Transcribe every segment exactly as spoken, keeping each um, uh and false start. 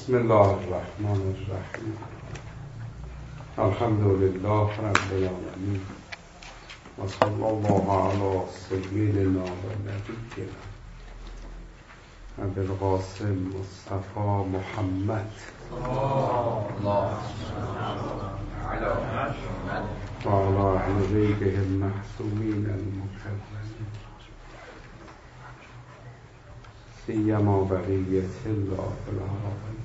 بسم الله الرحمن الرحیم. الحمد لله رب العالمین و صلی الله علی سیدنا و نبینا ابی القاسم مصطفی محمد و علی اهل بیته المعصومین المکرمین سیما بقیة الله فی العالمین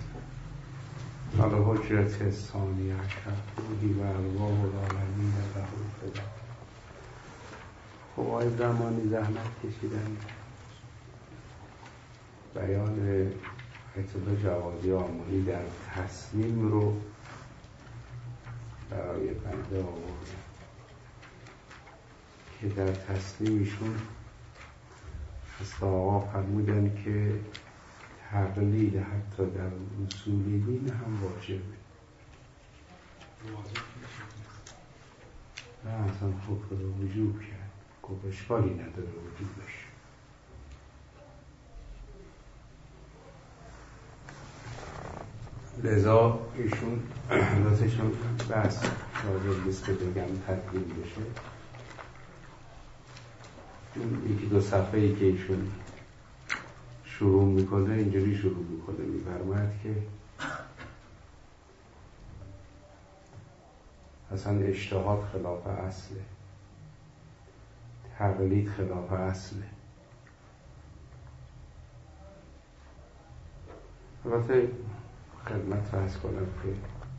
الحجرة الثانیة روحی و ارواح العالمین له الفدا. خب آقای زمانی زحمت کشیدن بیان آیت الله جوادی آملی در تصمیم رو برای بنده آوردن که در تصمیمشون از آقا فرمودن که تقلید حتی در اصول دین هم واجبه. نه اصلا حکم رو وجوب کرد، گفت اشکالی نداره وجوبش. لذا ایشون لازشون بس لازم نیست که بگم تدوین بشه. اون یکی دو صفحه ای که ایشون شروع میکنه اینجوری شروع میکنه، میفرماید که اصلا اجتهاد خلاف اصله، تقلید خلاف اصله. البته خدمت عرض کنم که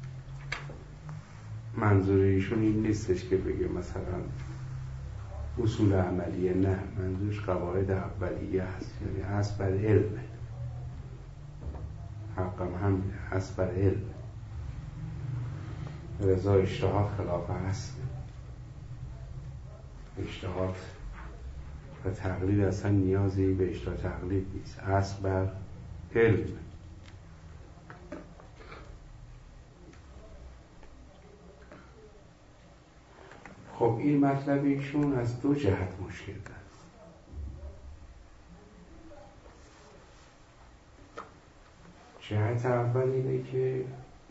منظور ایشون این نیستش که بگه مثلا اصول عملیه، نه، منظورش قواعد اولیه هست، یعنی اصل بر علم، حقم هم اصل بر علم. رضا اجتهاد خلاف اصل، اجتهاد و تقلید اصلا نیازی به اجتهاد تقلید نیست، اصل بر علم. خب این مطلب ایشون از دو جهت مشکل داره. جهت اول اینه که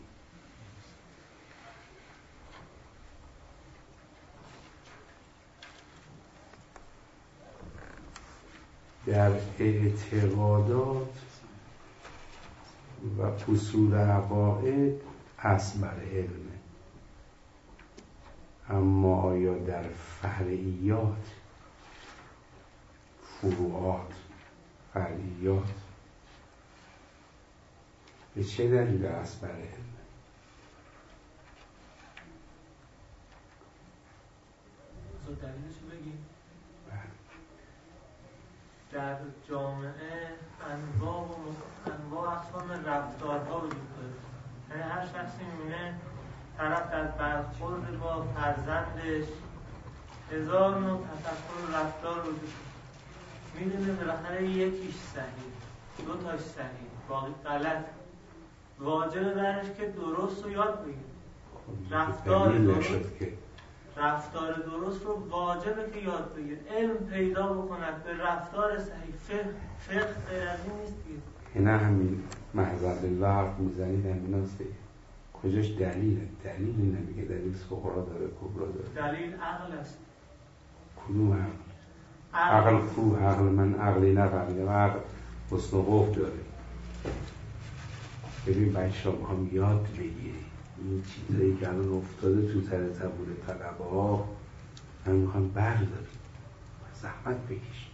در اعتقادات و اصول عقاید اصل بر علمه، اما آیا در فرعیات، فروعات، فرعیات به چه دلیل اصل بر علمه؟ دلیلشو بگیم. در جامعه انواع و انواع اقسام رفتارها وجود داره. یعنی هر شخصی می‌بینه طرف در برخورد با فرزندش هزار نوع تفکر و رفتار وجود داره. می‌دونه بالاخره یکیش صحیح، دو تاش صحیح، باقی غلط. واجبه برش که درست رو یاد بگیره. رفتار درست رفتار درست رو واجبه که یاد بگیره، علم پیدا بکند به رفتار صحیح. فقه فقه غیر از این نیست دیگه. اینا همین محضر الله حرف میزنید همین هست دیگه. کجاش دلیله؟ دلیلی نمیگه، دلیل صغرا داره کبرا داره. دلیل عقل است. کدوم عقل؟ عقل کو؟ عقل من عقلی نفهمیدم. عقل حسن و قف داره. ببین بچه ها میخوام یاد بگیری این چیزایی که الان افتاده تو سر تبور طلبه ها، من میخوام برداری، زحمت بکش.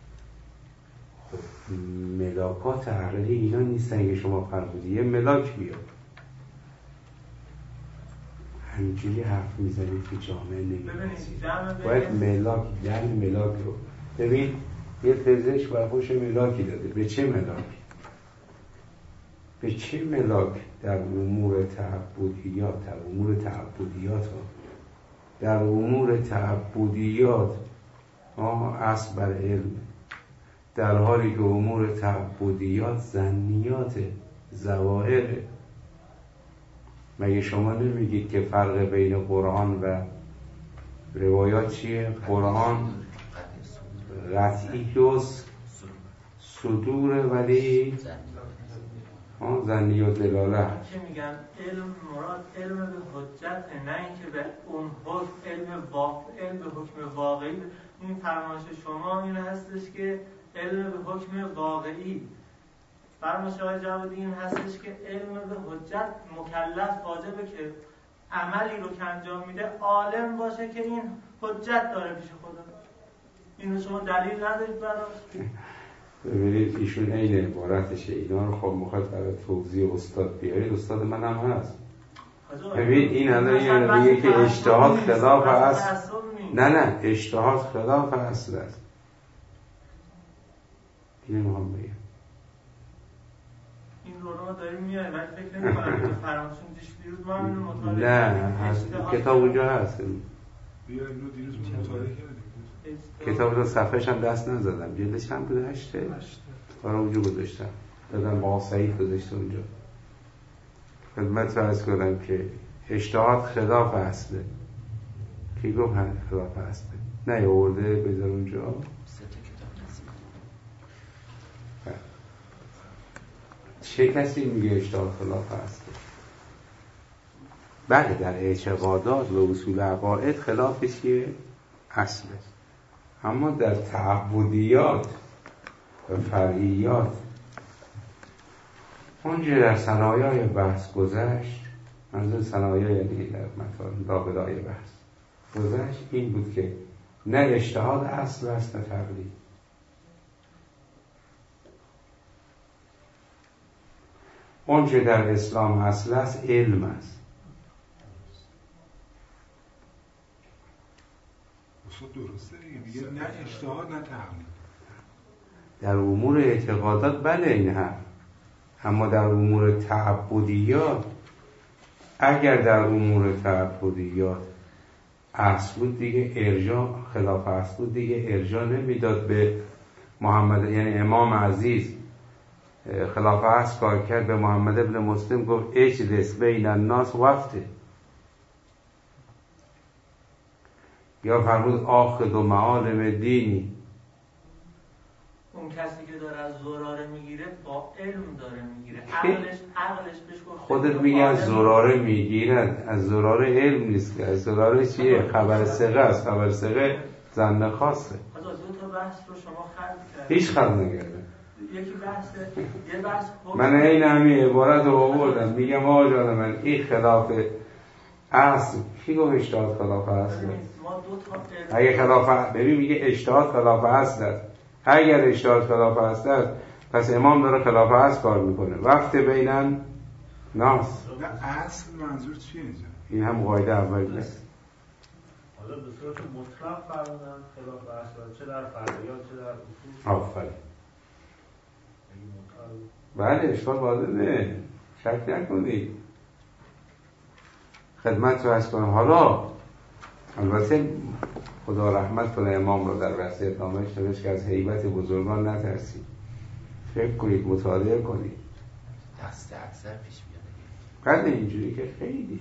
خب ملاکات عقلی اینا نیستن که شما فرمودی یه ملاک بیاد همینجوری حرف میزنید که جامعه نمی‌رسید. باید ملاک، یعنی ملاک رو ببین. یه پزشک برای خوش ملاکی داده. به چه ملاک؟ به چه ملاک؟ در امور تعبدیات، در امور تعبدیات ها در امور تعبدیات آه اصل بر علم، در حالی که امور تعبدیات ظنیات، ظواهره. مگه شما نمیگید که فرق بین قرآن و روایات چیه؟ قرآن قطعی است، صدور ولی ظنی و دلاله که میگن علم مراد علم به حجت، نه اینکه به اون حکم علم واقع، علم به حکم واقعی. این فرمایش شما این هستش که علم به حکم واقعی، فرمایش آقای جوادی این هستش که علم به حجت مکلف واجبه که عملی رو که انجام میده عالم باشه که این حجت داره پیش خدا. اینو شما دلیل ندارید براش؟ ببینید ایشون عین عبارتشه، اینا رو خب میخواد برای توضیح استاد بیارید، استاد من هم هست. ببین این الان یعنی میگه که اجتهاد خلاف است. نه نه اجتهاد خلاف اصل است. این میخوام بگم این رو رو داریم میاریم ولی فکر نمی کنم که فراموشون دیش دیروز ما اینو مطالعه نه هست. کتاب اونجا هست. بیا اینو دیروز مطالعه کردیم. کتاب رو صفحه‌ش هم دست نزدم، جلدش هم بوده هشته برای اونجا گذاشتم دادم با سعید گذاشته اونجا. خدمت عرض کنم که اجتهاد خلاف اصله. کی گفت خلاف اصله؟ نه آورده بذار اونجا. چه کسی میگه اجتهاد خلاف اصله؟ بله در اعتقادات و اصول عقاید خلافش چیه؟ اصله. اما در تعبدیات و فرعیات اونجا در ثنایای بحث گذشت، منظور ثنایا یعنی در مطالب لابلای بحث گذشت این بود که نه اجتهاد اصل است نه تقلید. اونجا در اسلام اصل است علم است. درسته دیگه، میگه نه اجتهاد نه تقلید. در امور اعتقادات بله این حرف، اما در امور تعبدیات اگر در امور تعبدیات اصل بود دیگه ارجاع، خلاف اصل بود دیگه ارجاع نمیداد به محمد، یعنی امام عزیز خلاف اصل کار کرد، به محمد ابن مسلم گفت اجلس بین الناس وقته، یا فرمود آخذ و معالم دینی. اون کسی که داره از زراره میگیره با علم داره میگیره، عقلش عقلش بهش گفته خودت میگی از زراره میگیرد، از زراره علم نیست که، از زراره چیه؟ خبر ثقه است. خبر ثقه ظن خاصه. دو تا بحث رو شما خلق کردید. هیچ خلق نکردم. یکی بحث یه بحث من این همین عبارت رو آوردم میگم آقا جان من این خلاف اصل. کی گفت اجتهاد خلاف اصل؟ ما دو تا اگه خلاف ببین میگه اجتهاد خلاف اصل است. اگر اجتهاد خلاف اصل است پس امام داره خلاف اصل کار میکنه. وقت بینن ناس. اصل منظور چیه اینجا؟ این هم قاعده اولی است. حالا به صورت مطلق فرمودن خلاف اصل، چه در فرعیات چه در اصول. آفرین. بله اشکال واضحه، شک نکنید. خدمت رو عرض کنم. حالا البته خدا رحمت کنه امام رو در وصیت نامه‌اش نوشت که از هیبت بزرگان نترسید، فکر کنید، مطالعه کنید. دست اکثر پیش میاد. قد اینجوری که خیلی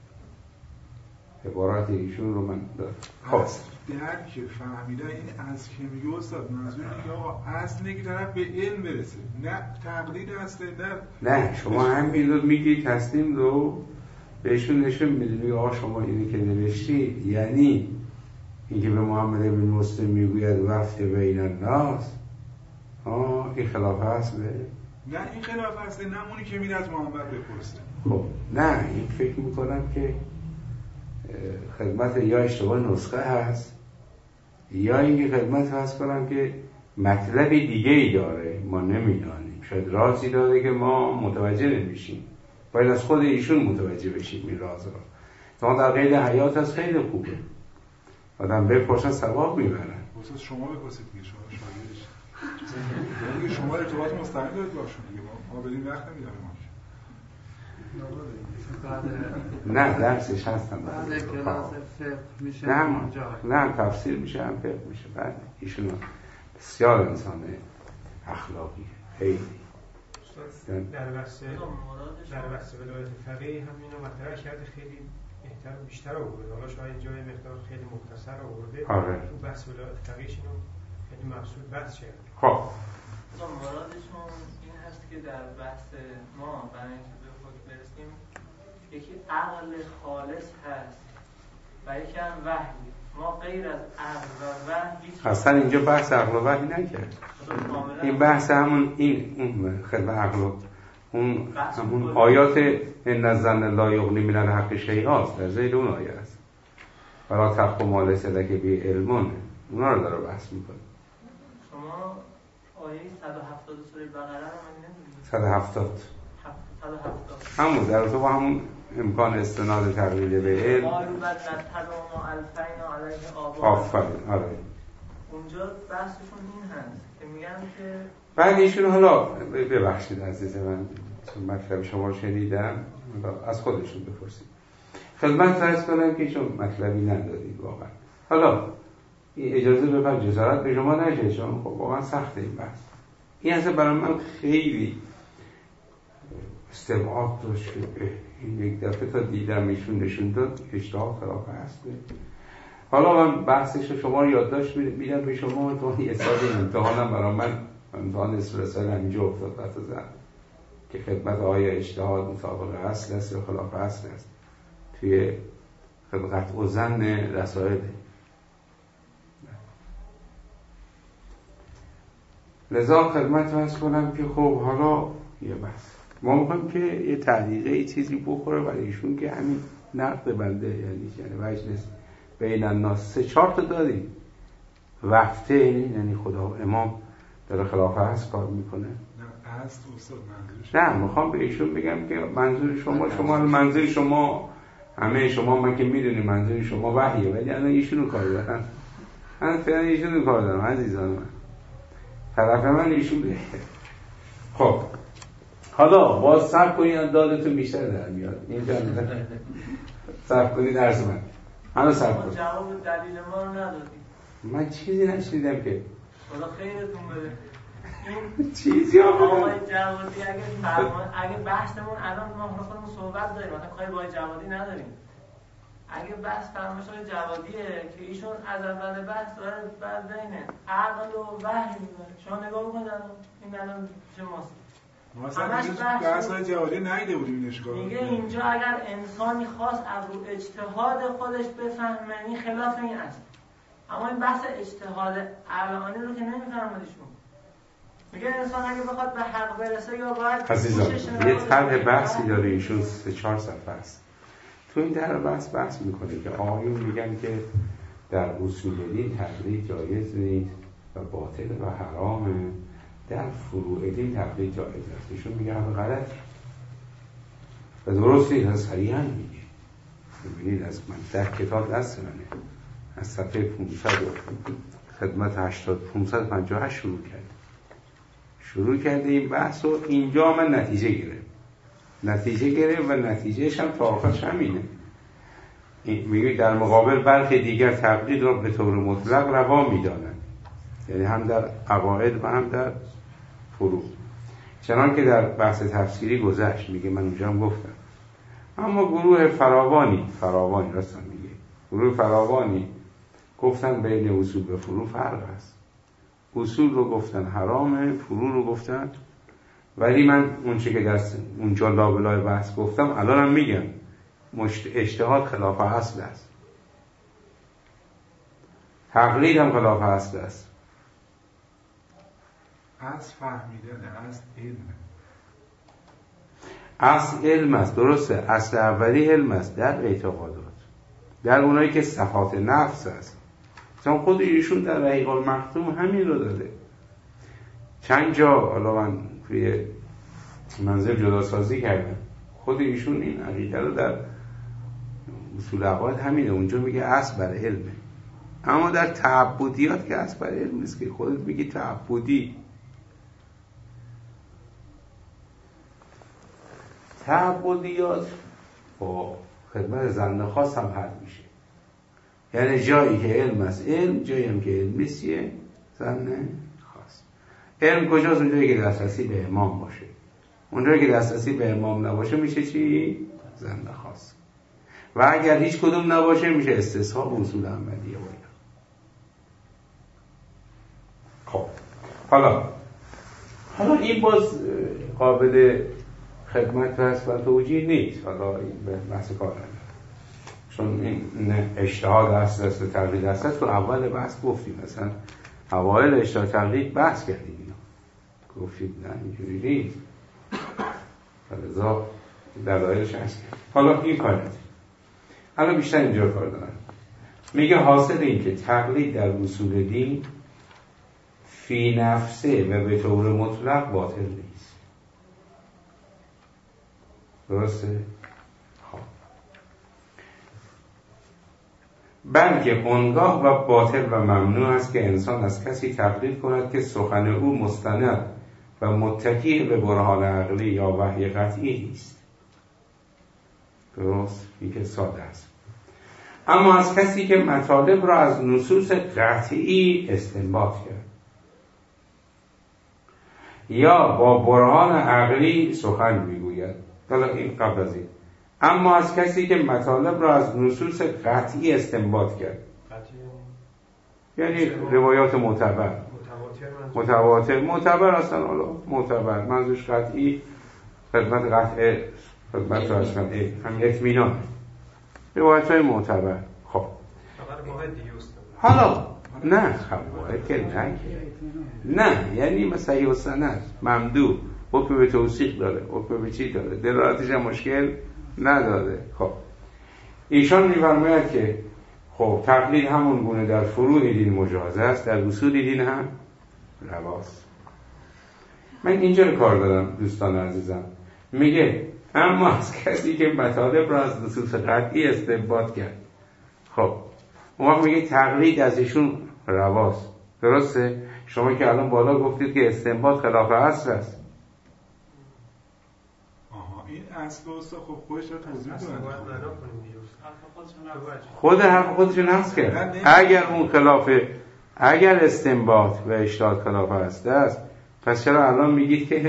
عبارات ایشون رو من دارم. خب درک فهمیدن این از که میگه استاد منظور اینه آقا اصل اینه که طرف به علم برسه، نه تقلید هسته نه نه شما همین رو میگی تسلیم رو بهشون نشون میدونی آقا شما اینی که نوشتی یعنی اینکه به محمد ابن مسلم میگوید وقت بین الناس آه این خلاف اصله؟ نه این خلاف اصله، نه اونی که میره از محمد بپرسه. خب نه این فکر میکنم که خدمت یا اشتباه نسخه هست یا اینکه خدمت هست کنم که مطلب دیگه ای داره ما نمیدانیم، شاید رازی داره که ما متوجه نمیشیم، باید از خود ایشون متوجه بشیم این راز را. تا در قید حیات هست خیلی خوبه آدم بپرسن ثواب میبرن. بسید شما بپرسید دیگه، شما شاگردش دیگه، شما ارتباط مستقیم دارید باشون دیگه، ما ما بدیم وقت نمیداریم ما. نه درسش هستم بعد کلاس فقه میشه نه اونجا نه تفسیر میشه هم فقه میشه. بعد ایشون بسیار انسان اخلاقی خیلی در بحث در بحث ولایت فقیه هم اینو مطرح کرده، خیلی بهتر و بیشتر آورده. حالا شاید جای مقدار خیلی مختصر آورده. آره. تو بحث ولایت فقیهش اینو خیلی مبسوط بحث شد. خب مرادشون این هست که در بحث ما برای اینکه به خود برسیم یکی عقل خالص هست و یکی هم وحی. ما غیر از عقل و وحی اصلا اینجا بحث عقل و وحی نکرد. این بحث همون این اون خیلی عقل و اون همون آیات ان الظن لا یغنی من الحق شیئا در ذیل اون آیه است. ولا تقف ما لیس لک به علم، اونا رو داره بحث میکنه. شما آیه صد و هفتاد سوره بقره رو من نمیدونم. صد و هفتاد صد و هفتاد همون در تو با همون امکان استناد تقلیل به علم. قالوا بل نتبع ما الفینا علیه آباءنا. آفرین. آره. اونجا بحثشون این هست که میگن که بعد ایشون حالا ببخشید عزیز من چون مطلب شما رو شنیدم از خودشون بپرسید. خدمت فرض کنم که ایشون مطلبی ندارید واقعا. حالا این اجازه بفرد جسارت به شما نشه چون خب واقعا سخته این بحث. این اصلا برای من خیلی استبعاد داشت که این یک دفعه تا دیدم ایشون نشون داد اشتها خلاف هسته. حالا من بحثش رو شما رو یادداشت میدم به شما تو یه سال امتحانم برای من امتحان اسپرسال همینجا افتاد حتی زن که خدمت آیا اجتهاد مطابق اصل است یا خلاف اصل است توی خدمت و زن رسائل. لذا خدمت واسه کنم که خب حالا یه بحث ما میخوایم که یه تحقیقه یه چیزی بخوره برای ایشون که همین نقد بنده یعنی یعنی وجنس بین الناس سه چهار تا داریم وقته یعنی خدا امام داره خلاف هست کار میکنه. نه هست استاد منظورش نه میخوام به ایشون بگم که منظور شما شما منظور شما همه شما من که میدونی منظور شما وحیه ولی الان ایشونو کار دارن. من فعلا ایشونو کار دارم عزیزان من. طرف من ایشون بگه. خب حالا باز صبر کنید دادتون بیشتر در میاد. اینجا صبر کنید درس من. حالا صبر کنید. جواب دلیل ما رو ندادید. من چیزی نشنیدم که. خدا خیرتون بده. این چیزی آقا آقای جوادی اگه فرمان اگه بحثمون الان ما خودمون صحبت داریم مثلا کاری با جوادی نداریم. اگه بحث فرمایش های جوادیه که ایشون از اول بحث داره بعد بین عقل و وحی می‌ذاره. شما نگاه بکنید این الان چه ماست. ما اصلا بحث های جوادی نیده بودیم این اشکال. میگه اینجا اگر انسانی خواست از رو اجتهاد خودش بفهمه این خلاف این است. اما این بحث اجتهاد عقلانی رو که نمی‌فهمه ایشون. میگه انسان اگه بخواد به حق برسه یا باید عزیزان یه طرح بحثی داره ایشون سه چهار صفحه است. تو این در بحث بحث میکنه که آقایون میگن که در اصول دین تقلید جایز نیست و باطل و حرامه، در فروع دین تقلید جایز است. ایشون میگه همه غلط و درست نیست. از صریحا میگه ببینید از من در کتاب دست منه از صفحه پانصد خدمت هشتاد پانصد و پنجاه و هشت شروع کرد شروع کرده این بحث و اینجا من نتیجه گرفت نتیجه گرفت و نتیجهش هم تا آخرش همینه. میگه در مقابل برخی دیگر تقلید را به طور مطلق روا میدانند، یعنی هم در عقاید و هم در فروع، چنان که در بحث تفسیری گذشت. میگه من اونجا هم گفتم اما گروه فراوانی فراوانی راستن میگه گروه فراوانی گفتن بین اصول و فروع فرق هست. اصول رو گفتن حرامه، فروع رو گفتن، ولی من اون چه که دست اونجا لابلای بحث گفتم الانم میگم اجتهاد خلاف اصل است، تقلید هم خلاف اصل است. از فهمیدن از علم اصل علم است، درسته، اصل اولی علم است در اعتقادات، در اونایی که صفات نفس است. چون خود ایشون در رحیق المختوم همین رو داده. چند جا حالا من توی منظر جدا سازی کردم، خود ایشون این عقیده رو در اصول عقاید همینه، اونجا میگه اصل بر علمه. اما در تعبدیات که اصل بر علم نیست که خودت میگی تعبدی. تعبدیات با خدمت زن خاص هم حل میشه، یعنی جایی که علم است علم، جایی هم که علم نیست یه زن خاص. علم کجاست؟ اونجایی که دسترسی به امام باشه. اونجایی که دسترسی به امام نباشه میشه چی؟ زن خاص. و اگر هیچ کدوم نباشه میشه استصحاب اصول عملیه باید. خب حالا حالا این باز قابل خدمت هست و توجیه نیست. حالا این به بحث کار نداره، چون این اجتهاد هست است تقلید هست. تو اول بحث گفتیم، مثلا اوایل اجتهاد تقلید بحث کردیم اینا، گفتیم نه اینجوری نیست، فلذا دلایلش هست. حالا این کار نداره، الان بیشتر اینجا کار دارن. میگه حاصل این که تقلید در اصول دین فی نفسه و به طور مطلق باطل نیست. درسته؟ خب بلکه آنگاه و باطل و ممنوع است که انسان از کسی تقلید کند که سخن او مستند و متکی به برهان عقلی یا وحی قطعی نیست. درست؟ این که ساده است. اما از کسی که مطالب را از نصوص قطعی استنباط کرد یا با برهان عقلی سخن میگوید. حالا این قبل از این. اما از کسی که مطالب را از نصوص قطعی استنباط کرد، یعنی روایات معتبر، متواتر معتبر هستن. حالا معتبر منظورش قطعی، خدمت قطع خدمت را هستن هم اطمینان، روایت های معتبر. خب حالا نه خواهد که نه نه یعنی مثلا و سند ممدوح، حکم به توثیق داره، حکم به چی داره، دلالتش هم مشکل نداره. خب ایشان می‌فرماید که خب تقلید همون گونه در فروع دین مجاز است، در اصول دین هم رواست. من اینجا رو کار دارم دوستان عزیزم. میگه اما از کسی که مطالب را از نصوص قطعی استنباط کرد، خب اون وقت میگه تقلید از ایشون رواست. درسته؟ شما که الان بالا گفتید که استنباط خلاف اصل است. آها این اصل است. خب خودش رو توضیح کنه. خود حرف خودشون هست کرد. اگر اون خلافه، اگر استنباط و اجتهاد خلاف اصل است، پس چرا الان میگید که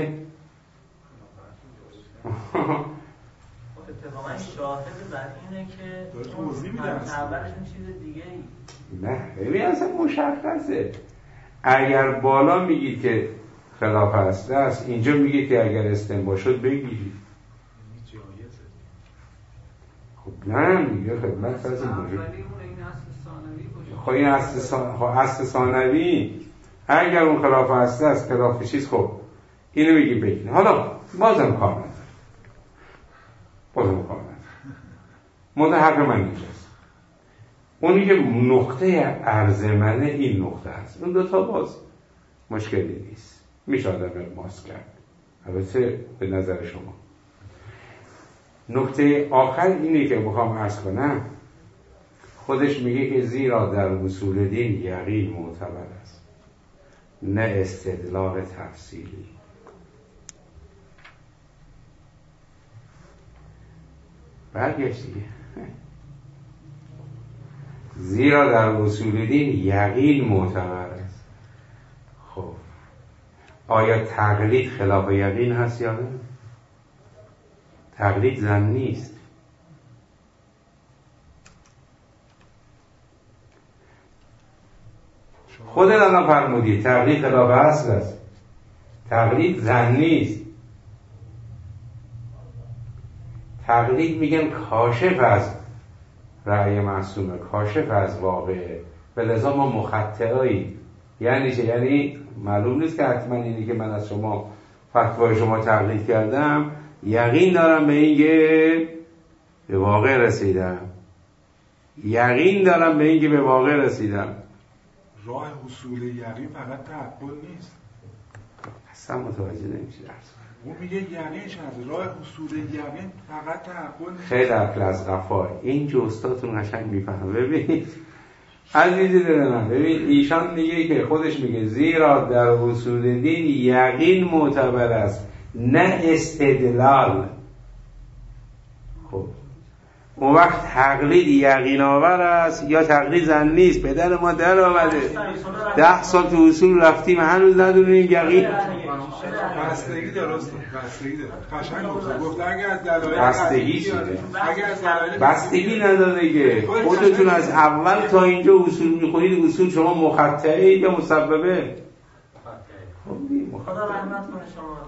اتفاقا شاهد بر اینه که توضیح میدن اولش چیز دیگه ای. نه ببین اصلا مشخصه. اگر بالا میگید که خلاف اصل است، اینجا میگید که اگر استنباط شد بگیرید. خب نه میگه خدمت فرض موجود. خب این اصل ثانوی اگر اون خلاف اصل است، خلاف چیز، خب اینو میگی بگید. حالا بازم کار نداره، بازم کار نداره. مورد حق من اینجاست. اونی که نقطه عرض منه این نقطه هست. اون دوتا باز مشکلی نیست، میشه آدم ماس کرد. البته به نظر شما نقطه آخر اینه که بخوام عرض کنم، خودش میگه که زیرا در اصول دین یقین معتبر است، نه استدلال تفصیلی. برگشت دیگه. زیرا در اصول دین یقین معتبر است. خب آیا تقلید خلاف یقین هست یا نه؟ تقلید زن نیست. خودت الان فرمودی تقلید خلاف اصل است، تقلید زن نیست. تقلید میگن کاشف از رأی معصومه، کاشف از واقعه، به لذا ما مخطئایی. یعنی چه؟ یعنی معلوم نیست که حتما اینی که من از شما فتوای شما تقلید کردم یقین دارم به این که به واقع رسیدم، یقین دارم به این که به واقع رسیدم. راه حصول یقین فقط تعقل نیست. اصلا متوجه نمیشه. اون میگه یقینش هست، راه حصول یقین فقط تعقل نیست. خیلی عقل از قفا. این جو استادتون قشنگ میفهمه. ببینید عزیزی دل من، ببین ایشان میگه که خودش میگه زیرا در اصول دین یقین معتبر است، نه استدلال. خب اون وقت تقلید یقین آور است یا تقلید زن نیست؟ پدر ما در آمده ده سال تو اصول رفتیم هنوز ندونیم یقین. بستگی درست بستگی داره. قشنگ گفت اگه از دلایل بستگی چیه؟ اگه از دلایل بستگی نداره که خودتون از اول تا اینجا اصول میخونید، اصول شما مخطئه یا مسببه؟ خدا رحمت کنه شما.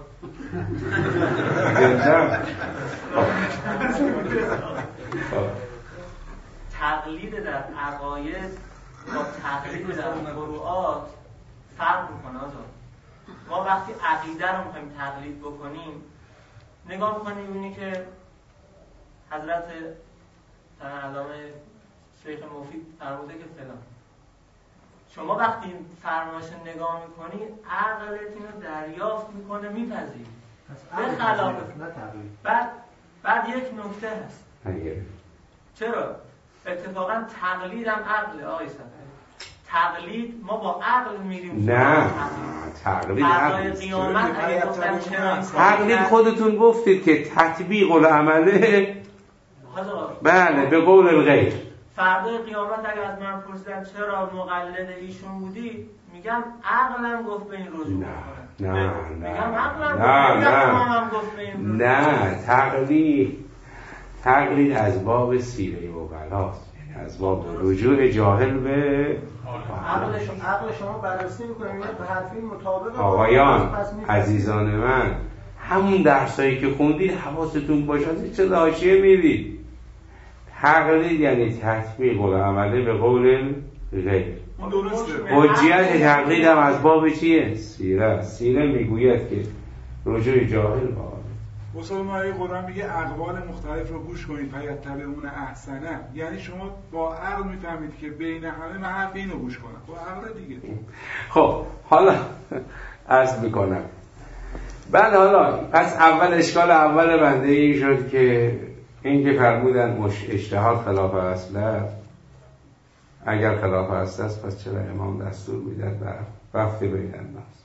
تقلید در عقاید با تقلید در فروعات فرق میکنه. ما وقتی عقیده رو میخوایم تقلید بکنیم نگاه میکنیم اینی که حضرت علامه شیخ مفید فرموده که فلان. شما وقتی فرمایش نگاه میکنی عقلت اینو دریافت میکنه میپذیری. به خلاف بعد بعد یک نکته هست. چرا؟ اتفاقا تقلید هم عقل آقای صفحه. تقلید ما با عقل میریم. نه تقلید عقل قیامت اگه گفتن چرا تقلید خودتون گفتید که تطبیق العمله بله به قول الغیر. فردای قیامت اگر از من پرسیدن چرا مقلد ایشون بودی میگم عقلم گفت به این رجوع نه نه نه نه نه نه تقلید تقلید از باب سیره و غلاست، یعنی از باب رجوع جاهل به عقل شما بررسی میکنه میگه به حرفی مطابق آقایان عزیزان من همون درسایی که خوندید حواستون باشه چه حاشیه میدید. تقلید یعنی تطبیق العمله به قول غیر. حجیت تقلید هم از باب چیه؟ سیره. سیره میگوید که رجوع جاهل با مسلمان قرآن میگه اقوال مختلف رو گوش کنید فیتبعون احسنه، یعنی شما با عقل میفهمید که بین همه من حرف اینو گوش کنم با عقل دیگه. خب حالا عرض میکنم بعد حالا پس اول اشکال اول بنده این شد که این که فرمودن مش اجتهاد خلاف اصله، اگر خلاف اصل است پس چرا امام دستور میدن بر وقت بین الناس.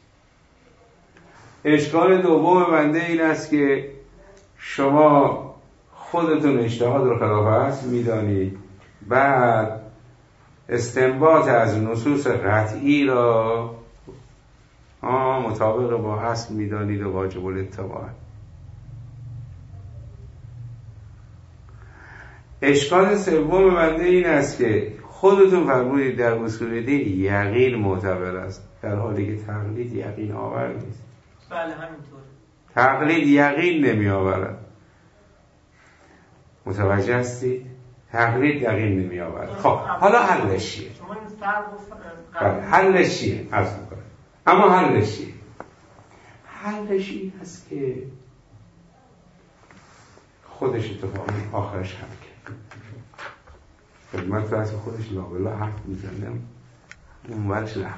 اشکال دوم بنده این است که شما خودتون اجتهاد رو خلاف اصل میدانید، بعد استنباط از نصوص قطعی را مطابق با اصل میدانید و واجب الاتباع. اشکال سوم بنده این است که خودتون فرمودید در اصول دین یقین معتبر است، در حالی که تقلید یقین آور نیست. بله همینطور. تقلید یقین نمی آورد. متوجه هستید؟ تقلید یقین نمی آورد. خب حالا حلش چیه؟ شما این فرق حلش چیه؟ عرض میکنم. اما حلش چیه؟ حلش این است که خودش اتفاقی آخرش هم کرد. خدمت راست خودش لابلا حرف میزنم اون ورش لحظ.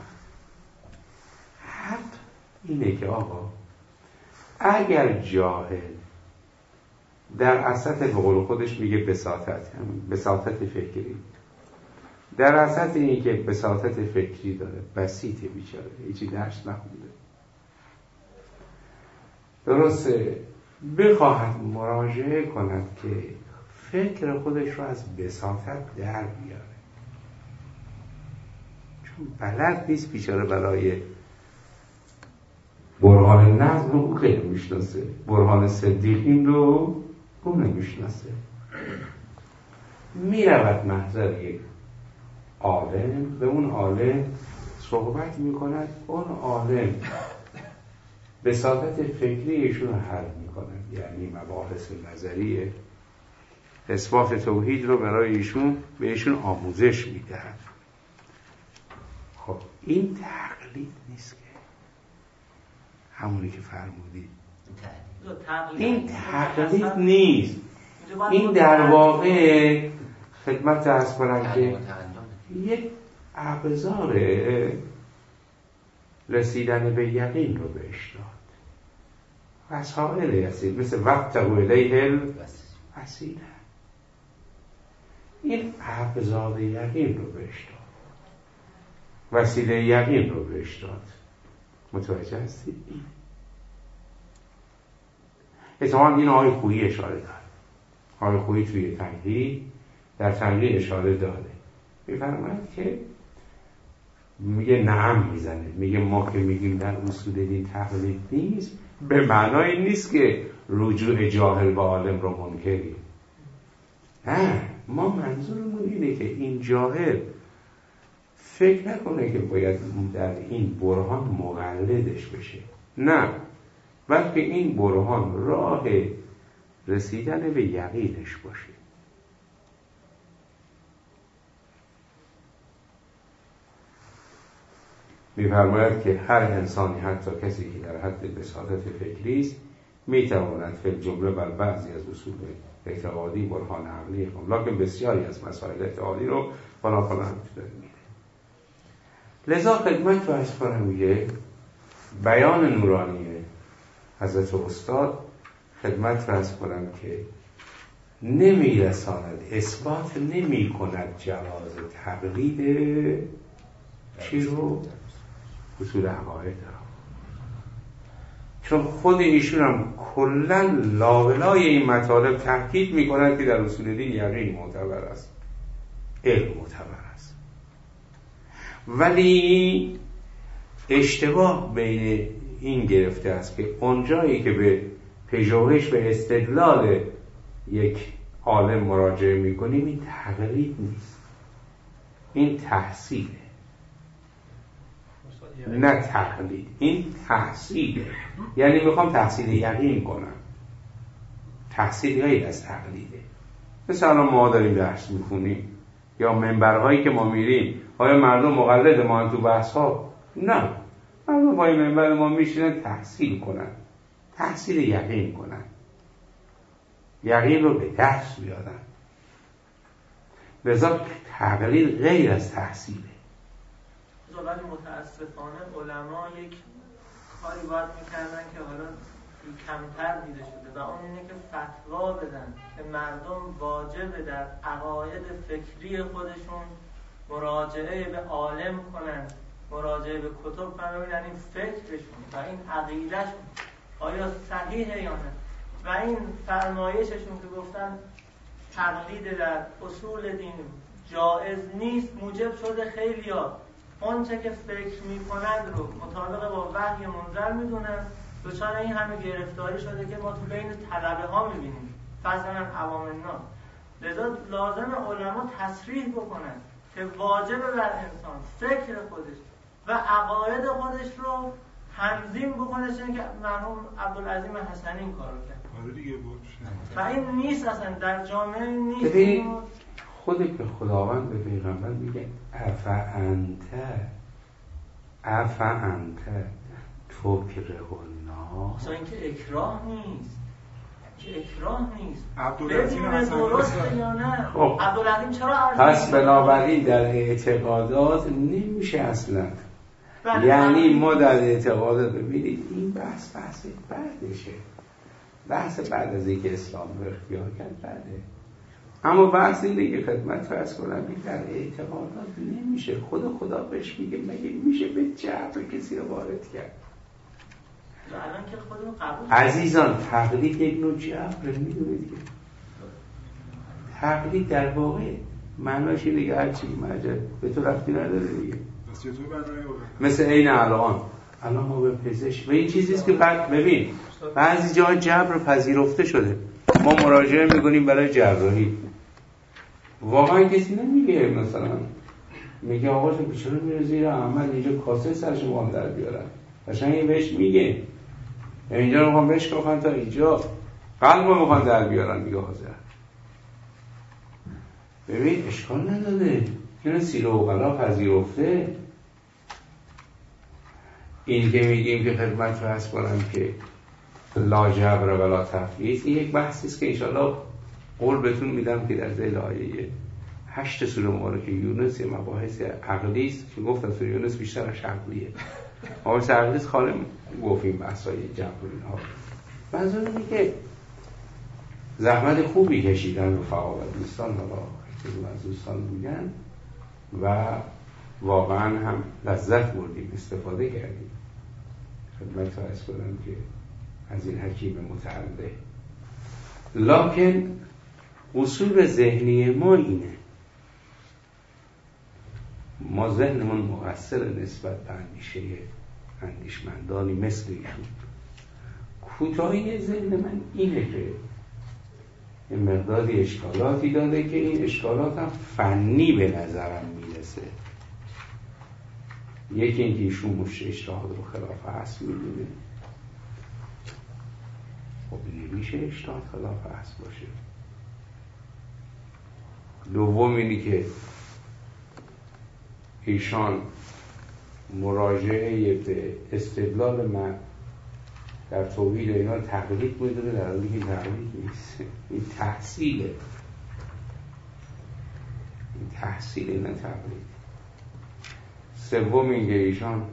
حق اینه که آقا اگر جاهل در اساس به قول خودش میگه بساطت، بساطت فکری، در اساس این که بساطت فکری داره، بسیطه بیچاره، هیچی درس نخونده، درسته بخواهد مراجعه کند که فکر خودش رو از بساطت در بیاره، چون بلد نیست بیچاره برای برهان نظم رو او خیلی میشناسه، برهان صدیقین رو او نمیشناسه. میرود محضر یک عالم، به اون عالم صحبت میکند، اون عالم بساطت فکری ایشون رو حل میکند، یعنی مباحث نظریه اثبات توحید رو برای ایشون به ایشون آموزش میدهد. خب این تقلید نیست که همونی که فرمودید، این تقلید نیست، این در واقع خدمت عرض کنم که یک ابزار رسیدن به یقین رو بهش داد. وسائل هستید مثل وقت الیه الوسیله، این ابزار یقین رو بهش داد، وسیله یقین رو بهش داد. متوجه هستید؟ اتفاقا این آقای خویی اشاره داره. آقای خویی توی تنقیح در تنقیح اشاره داره، میفرماید که میگه نعم میزنه، میگه ما که میگیم در اصول دین تقلید نیست، به معنای نیست که رجوع جاهل به عالم رو منکریم. نه، ما منظورمون اینه که این جاهل فکر نکنه که باید در این برهان مقلدش بشه. نه، بلکه این برهان راه رسیدن به یقینش باشه. می‌فرماید که هر انسانی، حتی کسی که در حد بساطت فکری است، می‌تواند فی الجمله بر بعضی از اصول اعتقادی برهان عقلی کنه، لکن بسیاری از مسائل اعتقادی رو فلا فلا می‌تونه میگه. لذا خدمت رو از کنم میگه بیان نورانی حضرت استاد خدمت رو از کنم که نمی‌رساند، اثبات نمی‌کند جواز تقلید چی رو؟ اصول عقاید را. چون خود ایشون هم کلاً لاولای این مطالب تاکید می‌کند که در اصول دین یقین معتبر است، علم معتبر است. ولی اشتباه بین این گرفته است که اونجایی که به پژوهش و استدلال یک عالم مراجعه می‌کنیم این تقلید نیست، این تحصیله، نه تقلید، این تحصیله. یعنی میخوام تحصیل یقین کنم، تحصیل غیر از تقلیده. مثلا ما داریم درس میخونیم یا منبرهایی که ما میریم، آیا مردم مقلد ما تو بحث ها؟ نه، مردم پای منبر ما میشینن تحصیل کنن، تحصیل یقین کنن، یقین رو به دست بیارن. لذا تقلید غیر از تحصیله. ولی متاسفانه علما یک کاری باید میکردن که حالا کمتر دیده شده و اون اینه که فتوا بدن که مردم واجبه در عقاید فکری خودشون مراجعه به عالم کنن، مراجعه به کتب کنن، ببینن این فکرشون و این عقیدهشون آیا صحیحه یا نه. و این فرمایششون که گفتن تقلید در اصول دین جائز نیست، موجب شده خیلی‌ها اونچه که فکر می‌کنند رو مطابق با وحی منزل می‌دونن. دچار این همه گرفتاری شده که ما تو بین طلبه ها می‌بینیم، مثلا عوام الناس. لذا لازم علما تصریح بکنن که واجبه بر انسان فکر خودش و عقاید خودش رو تنظیم بکنه، چون که مرحوم عبدالعظیم حسنی این کارو کرد. آره دیگه بود. و این نیست، اصلا در جامعه نیست. ببین خود که خداوند به پیغمبر میگه افعنت افعنت تکره الناس. اصلا این که اکراه نیست، که اکراه نیست، عبدالعظیم بدون درسته یا نه. خب عبدالعظیم چرا عرض پس بنابراین در اعتقادات نمیشه اصلا. بله. یعنی ما در اعتقادات ببینید این بحث بحث بعدشه، بحث بعد از اینکه اسلام رو اختیار کرد بعده. اما بحث اینه که خدمت فرض کنم در اعتقادات نمیشه. خود خدا بهش میگه مگه میشه به جبر کسی رو وارد کرد؟ الان که خودمون قبول عزیزان تقلید یک نوع جبر، میدونید که تقلید در واقع معناش اینه که هرچی مجد به تو رفتی نداره دیگه. مثل این الان الان ما به پزشک و این چیزیست که بعد ببین بعضی جاها جبر پذیرفته شده، ما مراجعه میکنیم برای جراحی، واقعا کسی نمیگه مثلا میگه آقا چون بیچاره میره زیر عمل اینجا کاسه سرش مال در بیارن، قشنگ بهش میگه اینجا رو میخوام بشکافن تا اینجا قلب رو میخوان در بیارن، میگه حاضر. ببین اشکال نداره، اینو سیر و غلا پذیرفته. این که میگیم که خدمت رو هست کنم که لا جبر ولا تفویض، این یک بحثیست که انشاءالله قول بهتون میدم که در ذیل آیه هشت سوره مبارکه یونس یه مباحث عقلی است که گفتم سوره یونس بیشتر از عقلیه، مباحث عقلی است خاله گفتیم بحثای جبر اینها. منظور اینه که زحمت خوبی کشیدن رفقا و دوستان، حالا از دوستان بودن و واقعا هم لذت بردیم، استفاده کردیم. خدمت رو عرض کنم که از این حکیم متعلق، لکن اصول ذهنی ما اینه، ما ذهنمون مقصر نسبت به اندیشه اندیشمندانی مثل ایشون. کوتاهی ذهن من اینه که این مقداری اشکالاتی داره که این اشکالات هم فنی به نظرم میرسه. یکی اینکه ایشون مشت اجتهاد رو خلاف اصل میدونه، خب نمیشه اشتاد خلاف اصل باشه. دوم اینی که ایشان مراجعه به استدلال من در توحید و اینا تقلید میدونه، در حالی که تقلید نیست، این تحصیله، این تحصیل نه تقلید. سوم اینکه ایشان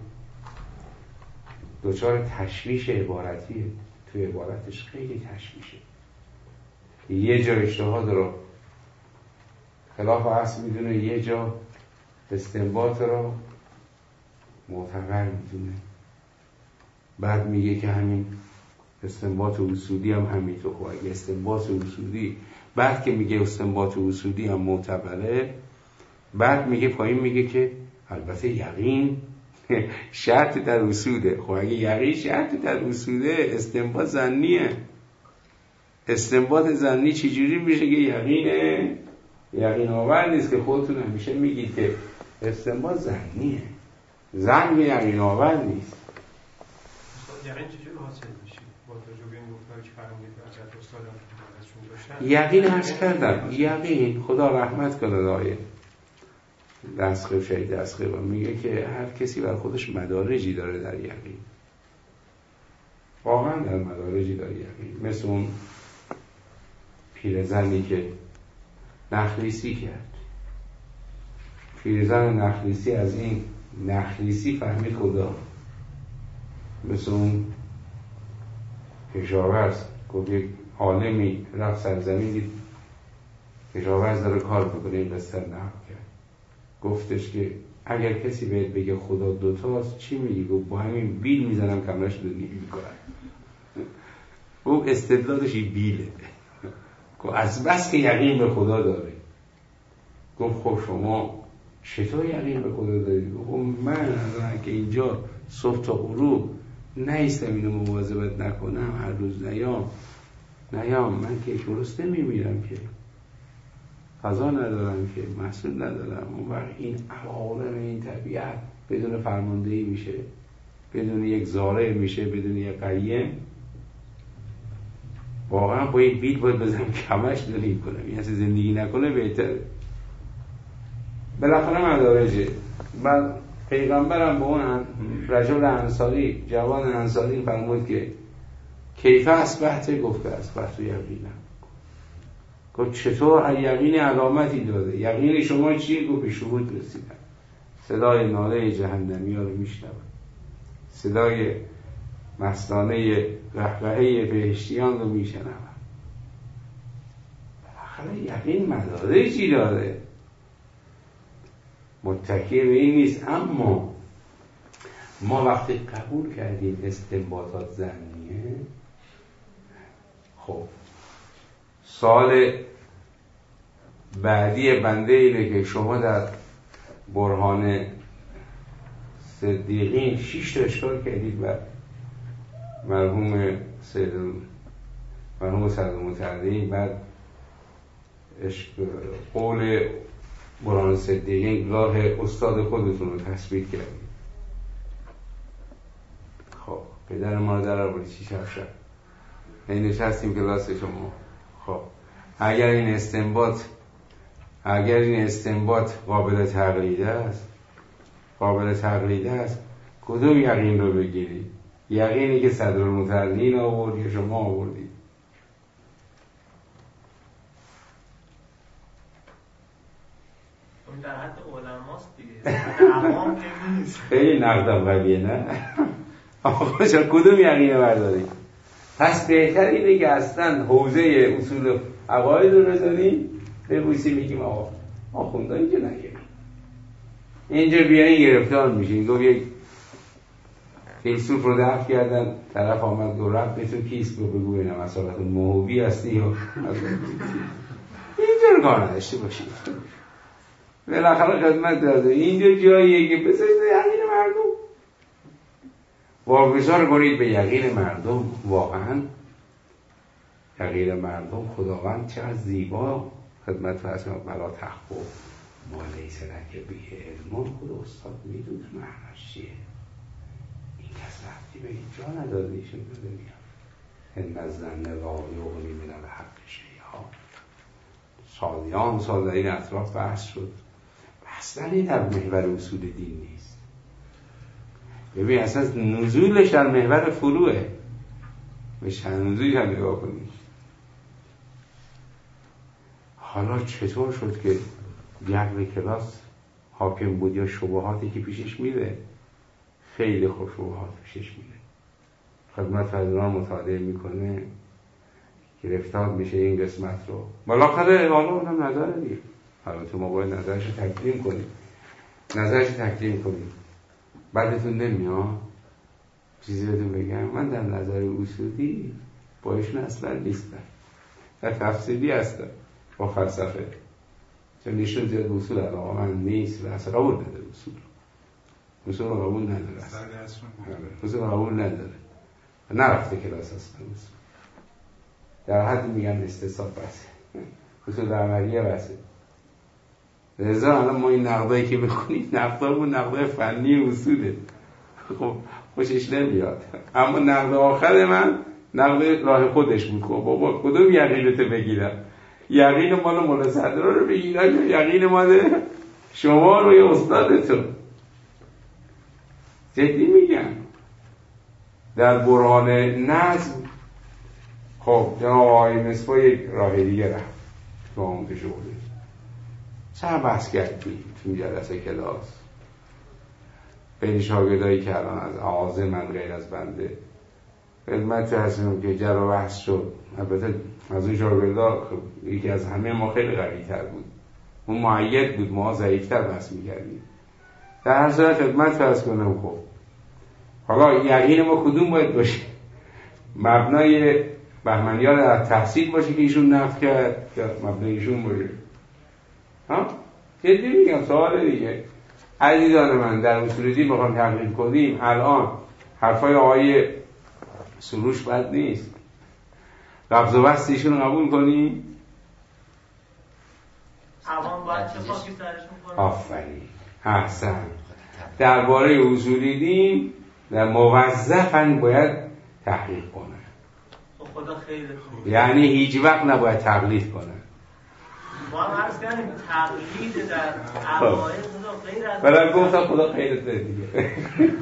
دچار تشویش عبارتیه، تو عبارتش خیلی تشویشه، یه جا اجتهاد رو خلاف اصل میدونه، یه جا استنباط رو معتبر میدونه، بعد میگه که همین استنباط اصولی هم همینطور. خب اگه استنباط اصولی، بعد که میگه استنباط اصولی هم معتبره، بعد میگه پایین میگه که البته یقین شرط در اصوله. خب اگه یقین شرط در اصوله، استنباط ظنیه. استنباط ظنی چجوری میشه که یقینه؟ یقین آور نیست، که خودتون همیشه میگید که استنباط ظنیه، ظن یقین آور نیست. یقین چجوری حاصل میشه؟ با توجه به این گفتاری که فرمودید حضرت استادم ازشون داشتن. یقین عرض کردم، یقین خدا رحمت کنه دایه دستخیب شهید دستخیب میگه که هر کسی بر خودش مدارجی داره در یقین، واقعا در مدارجی داره یقین. مثل اون پیرزنی که نخلیسی کرد، پیرزن نخلیسی از این نخلیسی فهمید خدا. مثل اون کشاورز گفت یک عالمی رفت سرزمین دید کشاورز داره کار میکنه، این قصه نقل کرد، گفتش که اگر کسی بهت بگه خدا دوتاست چی میگی؟ گفت با همین بیل میزنم کمرش رو نیمی میکنم. او استدلالش این بیله. گفت از بس که یقین به خدا داره. گفت خب شما چطور یقین به خدا دارید؟ گفت من از که اینجا صبح تا غروب نیستم اینو مواظبت نکنم، هر روز نیام نیام من که درست نمیمیرم، که غذا ندارم، که محصول ندارم. اون وقت این عوالم این طبیعت بدون فرماندهی میشه، بدون یک زارع میشه، بدون یک قیم. واقعا با یک بیل باید بزنم کمش داریم کنم، این اصلا زندگی نکنه بهتره. بالاخره مدارجه. بعد پیغمبرم به اون رجل انصاری، جوان انصاری فرمود که کیف اصبحت؟ گفت اصبحت یقینم. گفت چطور؟ یقین علامتی داده. یقین شما چیه؟ گفت به شهود رسیدم، صدای ناله جهنمی ها رو میشنوم، صدای مستانه قهقهه بهشتیان رو میشنوم. بالاخره یقین مدارجی داره، متکی به این نیست. اما ما وقتی قبول کردیم استنباطات ظنیه، خب سوال بعدی بنده اینه که شما در برهان صدیقین شش تا اشکال کردید و مرحوم سید مرحوم صدرالمتحدین، بعد قول برهان صدیقین راه استاد خودتون رو تثبیت کردید. خب پدر ما رو در آوردید چی شب شب این نشستیم کلاس شما. خب اگر این استنباط اگر این استنباط قابل تقلید است، قابل تقلید است، کدوم یقین رو بگیرید؟ یقینی که صدرالمتحدین آورد یا شما آوردید؟ اون در حد علماست دیگه، در عوام که نیست. خیلی نقدم قویه نه؟ آقا شما کدوم یقین بردارید؟ پس بهتر اینه که اصلا حوزه اصول عقاید رو بذاریم ببوسیم میگیم آقا آخونده اینجا نگیریم، اینجا بیایی گرفتار میشین. گفت یک فیلسوف رو دفع کردن، طرف آمد گفت رب به تو کیست؟ گفت بگو اینم اصالت موهوبی هستی یا اینجا رو کار نداشته باشید. بالاخره خدمت داده اینجا جاییه که بذارید یقین مردم، واگذار کنید به یقین مردم. واقعا یقین مردم خداوند چقدر زیبا خدمت فرض کنید بلا تخفو ما لیس لک به علم. خود استاد میدونه معناش چیه. این کس رفتی به اینجا نداده، ایشون داده میاد ان الظن لا یغنی من الحق شیئا. سالیان سال در این اطراف بحث شد. اصلا این در محور اصول دین نیست. ببین اصلا نزولش در محور فروعه. به شنوزوی هم نگاه کنید. حالا چطور شد که جو کلاس حاکم بود یا شبهاتی که پیشش میره؟ خیلی خوب شبهات پیشش میره. خدمت فرزانان مطالعه میکنه، گرفتار میشه این قسمت رو. بالاخره حالا اونم نظر دیگه. البته ما باید نظرش رو تقدیم کنیم. نظرش رو تقدیم کنیم. بعدتون نمیاد چیزی بهتون بگم، من در نظر اصولی با ایشون اصلا نیستم، در تفصیلی هستم با فلسفه، چون ایشون زیاد اصول علاقه من نیست و اصلا قبول نداره. اصول اصول قبول نداره، اصول قبول نداره، نرفته کلاس اصلا اصول، در حد میگن استصحاب بسه، اصول عملیه بسه. لذا الان ما این نقدایی که بخونیم نقدامون نقدای فنی اصوله، خب خوشش نمیاد. اما نقد آخر من نقد راه خودش بود. خب بابا کدوم یقینتو بگیرم؟ یقین مال مولا صدرا رو بگیرم یا یقین مال شما رو یا استادتون؟ جدی میگم. در برهان نظم خب جناب آقای مصباح یک راه دیگه رفت تو آموزش شغلی. چه بحث کردی تو جلسه کلاس بین شاگردایی که الان از آغاز من غیر از بنده خدمت هستیم که جر و بحث شد. البته از اون شاگردا یکی از همه ما خیلی قوی تر بود، اون معید بود، ما ضعیفتر بحث میکردیم. در هر صورت خدمت فرض کنم خب حالا یقین ما کدوم باید باشه؟ مبنای بهمنیان در تحصیل باشه که ایشون نقد کرد یا مبنای ایشون باشه؟ ها؟ جدی میگم سوال دیگه. عزیزان من در اصول دین بخوام تقلید کنیم الان حرفای آقای سروش بد نیست، لفظ و بست ایشون رو قبول کنیم؟ عوام باید چه خاکی سرشون کنیم؟ آفرین، احسن. درباره اصول دین در موظفاً باید تحقیق کنن. خدا خیرتون. یعنی هیچ وقت نباید تقلید کنن. ما هم عرض کردیم تقلید در عقاید غیر از بلند گفتم خدا خیرت بده دیگه.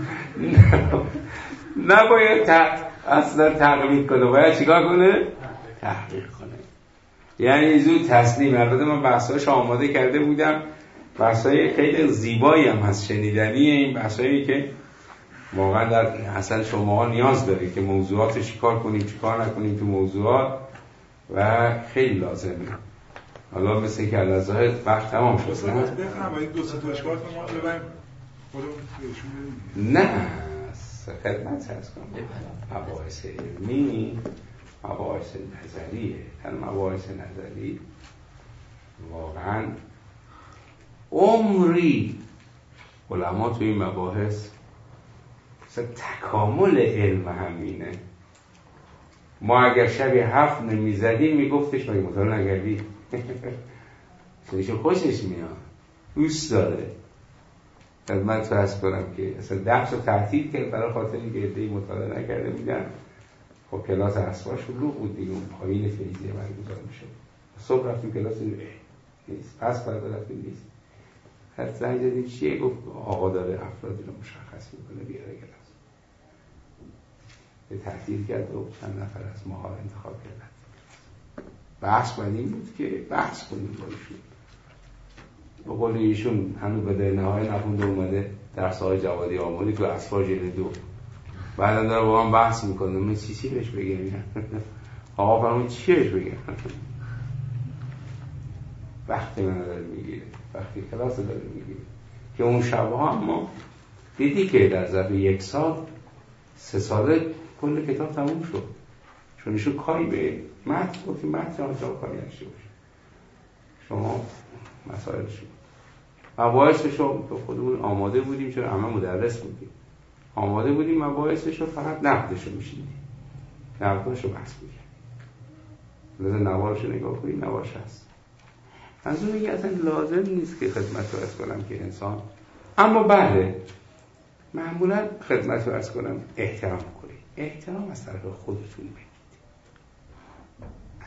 نباید ت... اصلا تقلید کنه، باید چیکار کنه؟ تحقیق کنه. یعنی زود تسلیم. البته من بحثاش آماده کرده بودم، بحثای خیلی زیبایی هم هست، شنیدنی این بحثایی که واقعا در اصل شما نیاز داره که موضوعات چیکار کنیم چیکار نکنیم تو موضوعات و خیلی لازمه. حالا مثل که الازاهد وقت تمام شد نه؟ بفهم باید دو سه تا اشکال ما ببریم خودمون بهشون نه خدمت هست کنم. مباحث علمی مباحث نظریه. در مباحث نظری واقعا عمری علما توی این مباحث مثلا تکامل علم همینه. ما اگر شبی هفت نمیزدیم میگفتش مگه مطالعه نگردی؟ چونش خوشش میاد، دوست داره. خدمت فرض کنم که اصلا درس رو تعطیل کرد برای خاطر اینکه عده‌ای مطالعه نکرده بودن. خب کلاس اسبا شلوغ بود دیگه، اون پایین فیزیک برگزار میشد. صبح رفتیم کلاس نیست، پس فردا رفتیم نیست. هر زنگ زدیم چیه؟ گفت آقا داره افرادی رو مشخص میکنه بیاره کلاس. به تعطیل کرد و چند نفر از ماها انتخاب کردن. بحث باید این بود که بحث کنیم با ایشون. به قول ایشون هنو به در نهایه نخونده اومده درس های جوادی آمولی تو اصفا جلد دو. بعدا داره با هم بحث میکنه. من چی چی بهش بگم؟ آقا فرمون چی بهش بگم؟ وقتی من داره میگیره، وقتی کلاس داره میگیره که اون شبها هم ما دیدی که در ظرف یک سال سه ساله کل کتاب تموم شد، چون ایشون کاری به متن گفتیم متن آنجا کاری نشته باشه شما مسائل شد مباحثش رو به خودمون آماده بودیم، چون همه مدرس بودیم آماده بودیم مباحثش رو، فقط نقدش رو میشیدیم نقدش رو بحث بودیم. لازم نوارش رو نگاه کنیم، نوارش هست. از اون میگه اصلا لازم نیست که خدمت رو از کنم که انسان، اما بله معمولا خدمت رو از کنم احترام کنید. احترام از طرف خودتون بگید.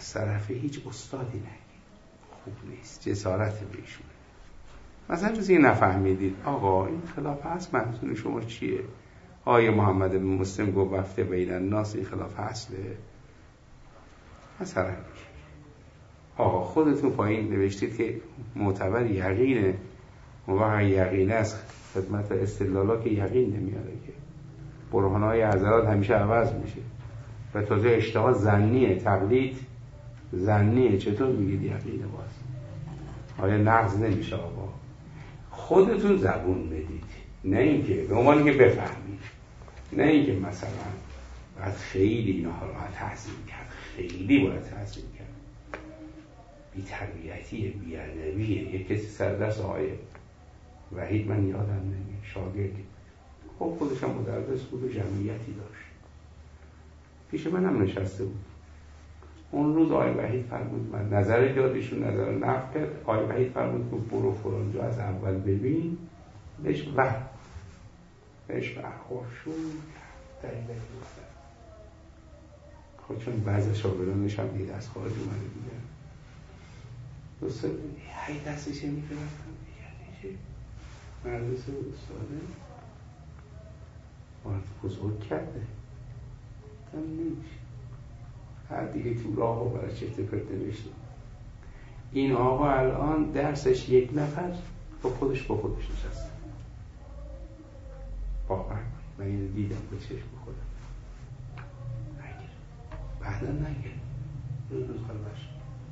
از طرف هیچ استادی نگید، خوب نیست، جسارت بهشون. مثلا چیزی نفهمیدید آقا این خلاف هست، منظور شما چیه؟ آیه محمد بن مسلم گفت وفته بین الناس، این خلاف هسته؟ مثلا آقا خودتون پایین نوشتید که معتبر یقینه، موقع یقینه از خدمت استدلالا که یقین نمیاره که برهانهای حضرات همیشه عوض میشه و تازه اشتها ظنیه، تقلید ظنیه، چطور میگید یقینه؟ باز آیا نقض نمیشه؟ آقا خودتون زبون بدید، نه اینکه به عنوان که بفهمید، نه اینکه مثلا باید خیلی اینها رو تحصیل کرد، خیلی باید تحصیل کرد. بی تربیتیه، بی ادبیه. یک کسی سر درس آقای وحید من یادم نمیاد، شاگردی خب خودش هم مدرس بود و جمعیتی داشت، پیش من هم نشسته بود. اون روز آقای وحید فرمود، من نظر جادشون نظر نقد کرد، آقای وحید فرمود که برو فلان جا از اول ببین، بهش وحد بهش برخور شد دقیقه گفتن. خب چون بعض شاگردانش هم دید از خارج اومده بودن، دوسته هی دستشه میگرفتم دیگرشه مردسه استاده باید بزرگ کرده هم نمیشه. هر دیگه تو راه و برای چه تپرده نوشته. این آقا الان درسش یک نفر با خودش با خودش نشسته، واقعا من اینو دیدم به چشم خودم. نگیر بعدا نگیر روز روز خلوش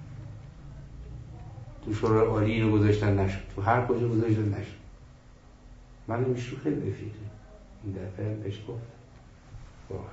تو شورای عالی اینو گذاشتن نشد، تو هر کجا گذاشتن نشد. من میشتو خیلی رفیقه این دفعه بهش گفت واقعا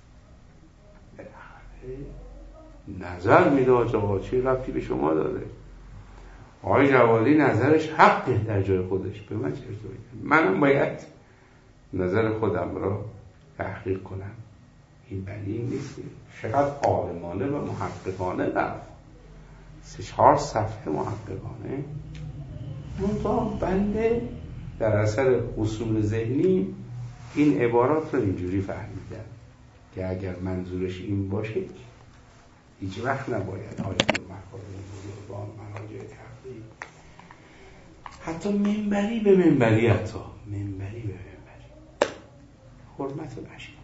نظر میداد آقا چه ربطی به شما داره؟ آقای جوادی نظرش حقه در جای خودش، به من چه ارتباطی؟ منم باید نظر خودم را تحقیق کنم. این بلی نیست. چقدر عالمانه و محققانه رفت، سه چهار صفحه محققانه. منتها بنده در اثر اصول ذهنی این عبارات رو اینجوری فهمیدم که اگر منظورش این باشه هیچ وقت نباید آیت المکارم بزرگان مناجع تحقیق حتی منبری به منبری حتی منبری به منبری حرمت نشد.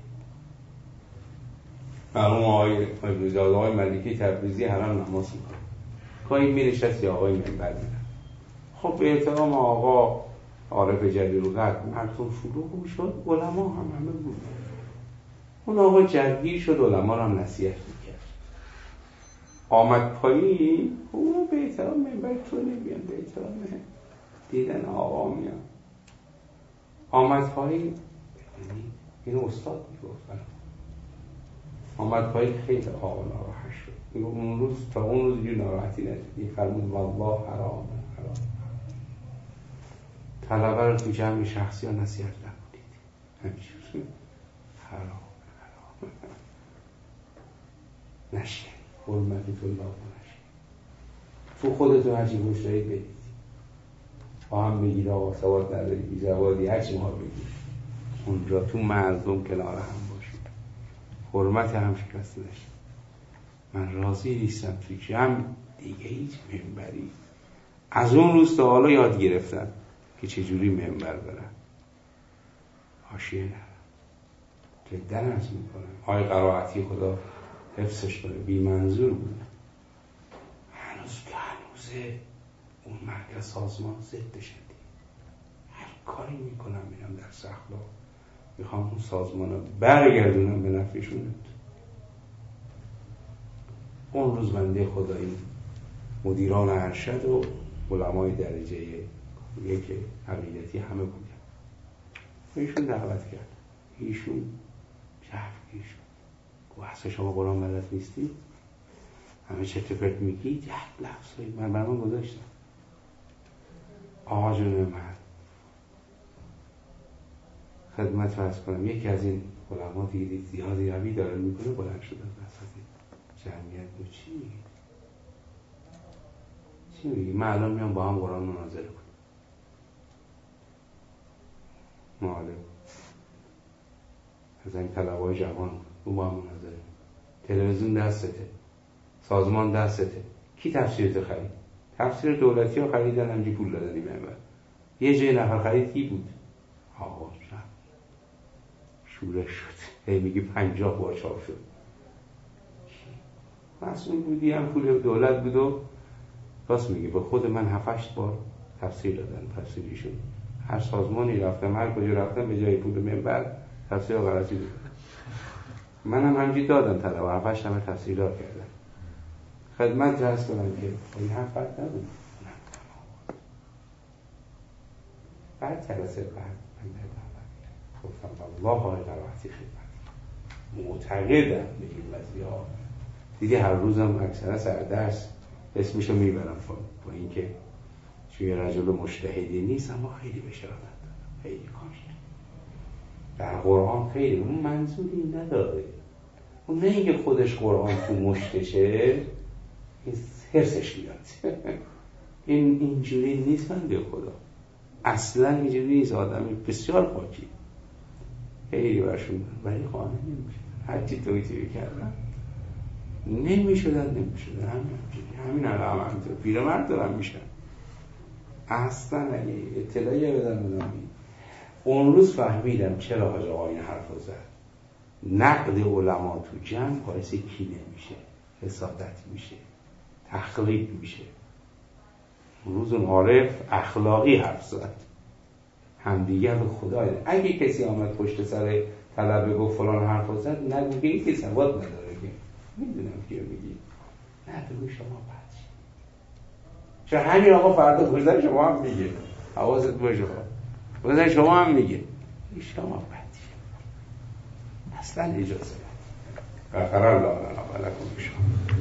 مرحوم آقای ابن‌زاده آقای ملکی تبریزی حرم نماز میکنه، گاهی می‌نشست یا آقای منبر میرن. خب به احترام آقا عارف جلیل‌القدر مردم شلوغ شد، علما هم همه بود. اون آقا جرگیر شد، علما رو هم نصیحت میکرد. آمد پایین، او به احترام منبر تو نمیان، به احترام دیدن آقا میان. آمد پایین، این استاد میگفت آمد پایین خیلی آقا ناراحت شد. میگفت اون روز تا اون روز دیگه ناراحتی ندید. فرمود والله حرام حرام. طلبه رو تو جمع شخصی ها نصیحت نکنید، همچنین حرام حرام نشید، حرمتتون الله نشید. تو خودتون هرچی گوش دارید بدید، با هم بگید آقا سواد نداری بی زوادی هرچی ما بگید، اونجا تو مردم کنار هم باشید، حرمت هم شکست نشید. من راضی نیستم تو جمع دیگه هیچ منبری. از اون روز تا حالا یاد گرفتم که چجوری منبر برن، حاشیه نرم، جدا عرض میکنم. آقای قرائتی خدا حفظش کنه بی منظور بود، هنوز که هنوزه اون مرکز سازمان ضد شدی، هر کاری میکنم میرم در اخلاق میخوام اون سازمان رو برگردونم به نفعشون. اون روز بنده خدا این مدیران ارشد و علمای درجه یک عقیدتی همه بودن، ایشون دعوت کرد، ایشون جهفگیر شد، گوه اصلا شما قرآن بلد نیستی؟ همه چه پرت میگید؟ یک لفظایی من برمان گذاشتم. آقا جون من خدمت رو از کنم، یکی از این علما دیدید زیادی روی داره میکنه، بلند شده وسط جمعیت رو چی میگید؟ چی میگید؟ من الان میام با هم قرآن مناظره کنم. معالم از این طلبای جوان رو با هم مناظره، تلویزیون دستته، سازمان دستته. کی تفسیرت خرید؟ تفسیر دولتی ها خریدن، همجی پول دادن این منبر. یه جای نفر خرید کی بود؟ آقا نه شورش شد، هی میگی پنجاه بار چاپ شد. مسئول بودی، هم پول دولت بود و راست میگی به خود من هفتش بار تفسیر دادن، تفسیریشون. هر سازمانی رفتم، هر کجا رفتم به جای پول منبر تفسیر غلطی بود. منم همجی دادم طلب و هفتش همه تفسیر داد کردم. خدمت جهاز کنم که این حرف فرد نبود. بعد جلسه بعد من دادم گفتم والله های قرائتی خدمت معتقدم به این وضعی ها. دیگه هر روزم اکثرا سر درس اسمشو میبرم با اینکه چون یه رجل مجتهدی نیست، اما خیلی بشارت دادم، خیلی کاش در قرآن خیلی اون منظوری نداره. اون نه اینکه خودش قرآن تو مشتشه این حرسش میاد. این اینجوری نیست بنده خدا، اصلا اینجوری نیست. آدمی بسیار پاکی خیلی برشون، ولی قانع نمیشه. هرچی توییتی کردن نمیشدن نمیشدن همین همین الان هم همینطور پیرمرد دارن میشن. اصلا اگه اطلاعی بدن بدن اون روز فهمیدم چرا حاج آقا این حرف رو زد. نقد علما تو جمع باعث کینه میشه، حسادت میشه، تخریب میشه. اون روز اون عارف اخلاقی حرف زد، همدیگر به خدا. اگه کسی آمد پشت سر طلبه گفت فلان حرف رو زد، نگو که این که سواد نداره که میدونم که میگی نه بگو شما بد شید. چون همین آقا فردا گذر شما هم میگه، حواست باشه گذر شما هم میگه شما بد شید. اصلا اجازه بد. غفر الله لنا و لکم.